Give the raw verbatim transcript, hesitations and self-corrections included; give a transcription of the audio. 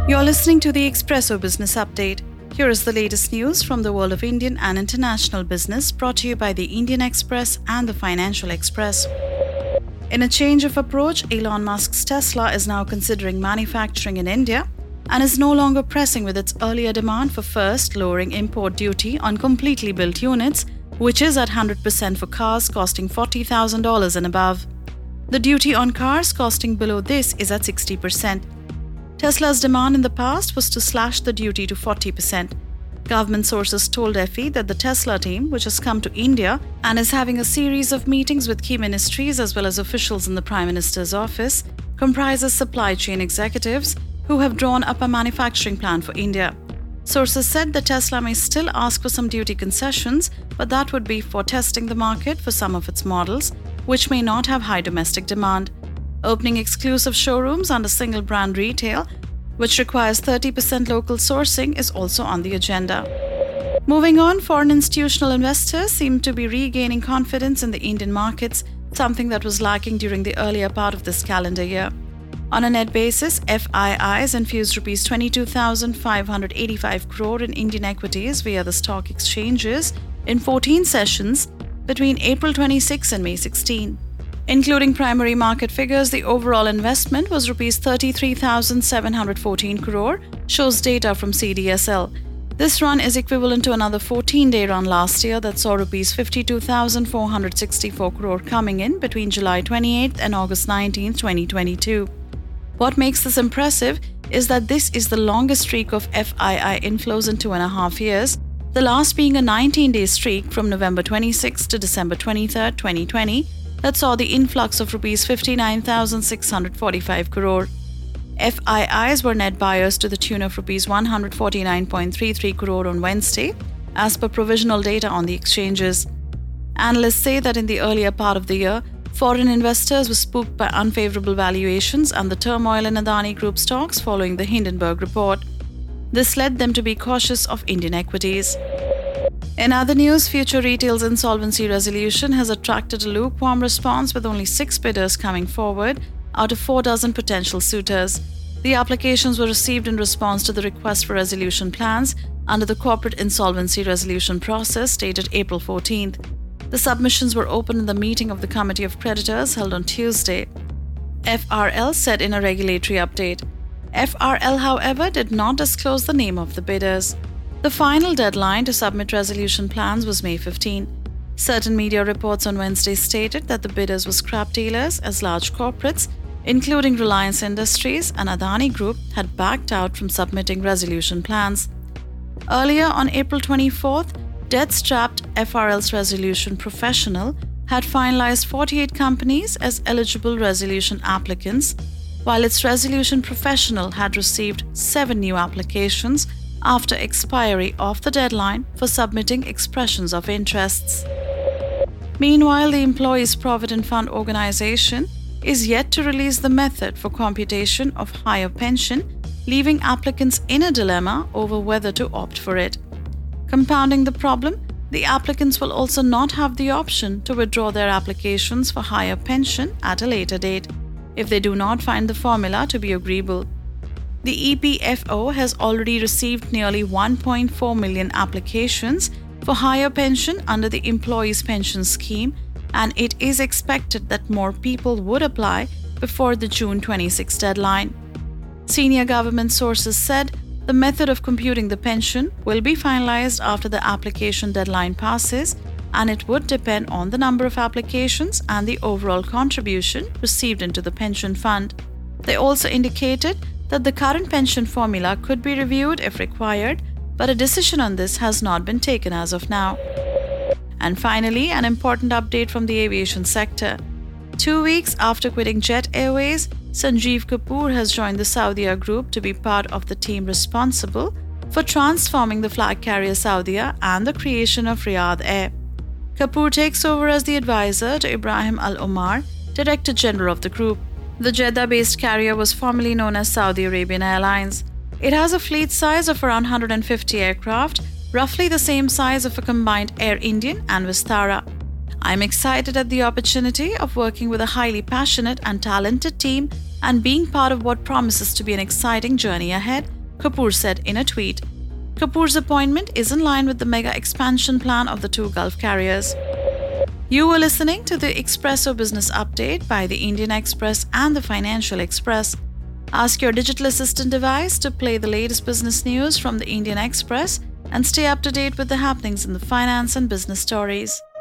You're listening to the Expresso Business Update. Here is the latest news from the world of Indian and international business, brought to you by the Indian Express and the Financial Express. In a change of approach, Elon Musk's Tesla is now considering manufacturing in India and is no longer pressing with its earlier demand for first lowering import duty on completely built units, which is at one hundred percent for cars costing forty thousand dollars and above. The duty on cars costing below this is at sixty percent. Tesla's demand in the past was to slash the duty to forty percent. Government sources told F E that the Tesla team, which has come to India and is having a series of meetings with key ministries as well as officials in the Prime Minister's office, comprises supply chain executives who have drawn up a manufacturing plan for India. Sources said that Tesla may still ask for some duty concessions, but that would be for testing the market for some of its models, which may not have high domestic demand. Opening exclusive showrooms under single brand retail, which requires thirty percent local sourcing, is also on the agenda. Moving on, foreign institutional investors seem to be regaining confidence in the Indian markets, something that was lacking during the earlier part of this calendar year. On a net basis, F I Is infused rupees twenty-two thousand five hundred eighty-five crore in Indian equities via the stock exchanges in fourteen sessions between April twenty-sixth and May sixteenth. Including primary market figures, the overall investment was rupees thirty-three thousand seven hundred fourteen crore, shows data from C D S L. This run is equivalent to another fourteen-day run last year that saw rupees fifty-two thousand four hundred sixty-four crore coming in between July twenty-eighth and August nineteenth, twenty twenty-two. What makes this impressive is that this is the longest streak of F I I inflows in two and a half years, the last being a nineteen-day streak from November twenty-sixth to December twenty-third, twenty twenty, that saw the influx of rupees fifty-nine thousand six hundred forty-five crore. F I Is were net buyers to the tune of rupees one hundred forty-nine point three three crore on Wednesday, as per provisional data on the exchanges. Analysts say that in the earlier part of the year, foreign investors were spooked by unfavorable valuations and the turmoil in Adani Group stocks following the Hindenburg report. This led them to be cautious of Indian equities. In other news, Future Retail's insolvency resolution has attracted a lukewarm response, with only six bidders coming forward out of four dozen potential suitors. The applications were received in response to the request for resolution plans under the corporate insolvency resolution process dated April fourteenth. The submissions were open in the meeting of the Committee of Creditors held on Tuesday. F R L said in a regulatory update. F R L, however, did not disclose the name of the bidders. The final deadline to submit resolution plans was May fifteenth. Certain media reports on Wednesday stated that the bidders were scrap dealers, as large corporates, including Reliance Industries and Adani Group, had backed out from submitting resolution plans. Earlier, on April twenty-fourth, debt-strapped F R L's Resolution Professional had finalized forty-eight companies as eligible resolution applicants, while its Resolution Professional had received seven new applications after expiry of the deadline for submitting expressions of interests. Meanwhile, the Employees Provident Fund Organization is yet to release the method for computation of higher pension, leaving applicants in a dilemma over whether to opt for it. Compounding the problem, the applicants will also not have the option to withdraw their applications for higher pension at a later date if they do not find the formula to be agreeable. The E P F O has already received nearly one point four million applications for higher pension under the Employees Pension Scheme, and it is expected that more people would apply before the June twenty-sixth deadline. Senior government sources said the method of computing the pension will be finalized after the application deadline passes, and it would depend on the number of applications and the overall contribution received into the pension fund. They also indicated that the current pension formula could be reviewed if required, but a decision on this has not been taken as of now. And finally, an important update from the aviation sector. Two weeks after quitting Jet Airways, Sanjeev Kapoor has joined the Saudia Group to be part of the team responsible for transforming the flag carrier Saudia and the creation of Riyadh Air. Kapoor takes over as the advisor to Ibrahim Al Omar, Director General of the group. The Jeddah-based carrier was formerly known as Saudi Arabian Airlines. It has a fleet size of around one hundred fifty aircraft, roughly the same size of a combined Air Indian and Vistara. I'm excited at the opportunity of working with a highly passionate and talented team and being part of what promises to be an exciting journey ahead, Kapoor said in a tweet. Kapoor's appointment is in line with the mega expansion plan of the two Gulf carriers. You were listening to the Expresso Business Update by the Indian Express and the Financial Express. Ask your digital assistant device to play the latest business news from the Indian Express and stay up to date with the happenings in the finance and business stories.